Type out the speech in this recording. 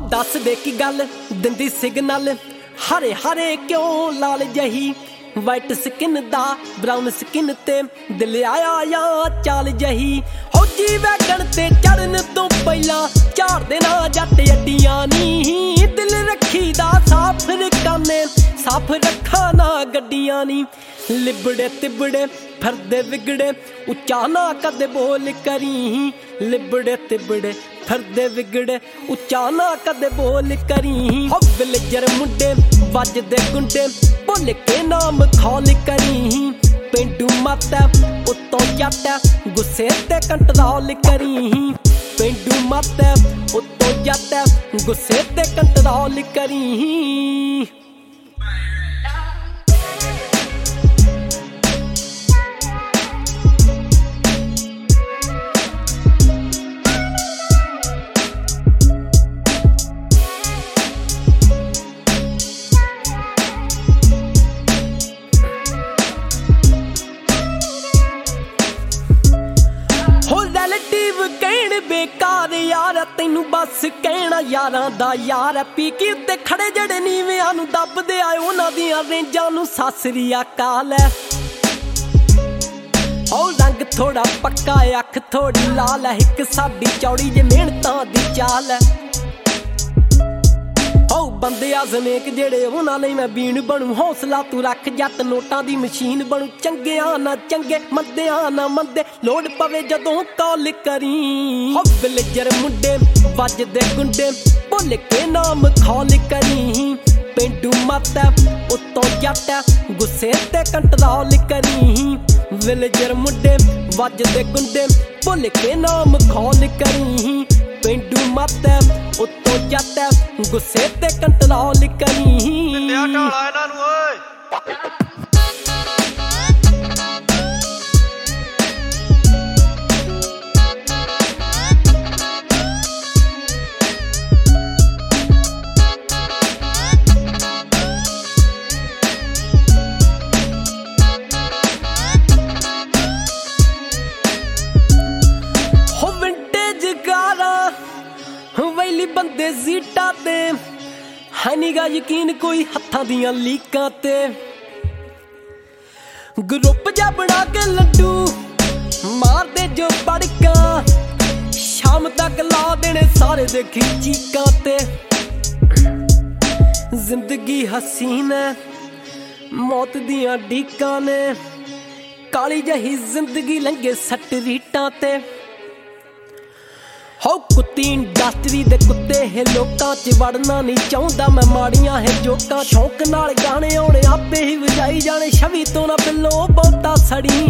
दस दे की गल दिंदी सिग्नल हरे हरे क्यों लाल जही वाइट स्किन दा ब्राउन स्किन ते दिल आया या चाल जही हो जी वैगन ते चढ़न तो पहला झाड़ देना जट अड्डियां नी दिल रखी दा साफ रकाने साफ रखा ना गड्डियां नी लिबड़े तिबड़े फरदे विगड़े उच्चा ना कदे बोल करी लिबड़े तिबड़े फरदे विगड़े उच्चा ना कदे बोल करी हो विलेजर मुंडे वजदे गुंडे बोल के नाम खौल करी पेंडू मत उत्तों जट गुस्से ते कंट्रोल करी पेंडू मत उत्तों जट गुस्से ते कंट्रोल करी बेकार यार तैनू बस कहना यारां दा यार पी के उत्ते खड़े जड़े नीवियां नू दबदे आए उन्हां दियां रेंजां नू सत श्री अकाल है ओ रंग थोड़ा पक्का अख थोड़ी लाल है एक साडी चौड़ी जे मेहनतां दी चाल है ओ बंदे आजमेक जेड़े उन्हां लई मैं बीन बनू हौसला तू रख जट नोटां दी मशीन बनू चंगियां ना चंगे मंदियां ना मंदे लोड़ पवे जदों कॉल करी हो विलेजर मुंडे वजदे गुंडे बोल के नाम खौल करी पेंडू मत उत्तों जट गुस्से ते कंट्रोल करी विलेजर मुंडे वजदे गुंडे बोल के नाम खौल करी पेंडू मत उत्तों जट गुस्से ते कंट्रोल करी वैली बंदे जीटा ते है नीगा यकीन कोई हत्थां दियां लीकां ते ग्रुप जा बना के लड्डू मार दे जो बड़का शाम तक ला देने सारे दे चीकां ते जिंदगी हसीन है मौत दियां डीकां ने काली जही जिंदगी लंघे सट रीटां ते हो कुत्ती इंडस्ट्री दे कुत्ते है लोकां च वड़ना नहीं चाहुंदा मैं माड़ियां है जोकां शौक नाल गाने आउणे आपे ही वजाई जाने छवि तो ना बिल्लो बहुता सड़ी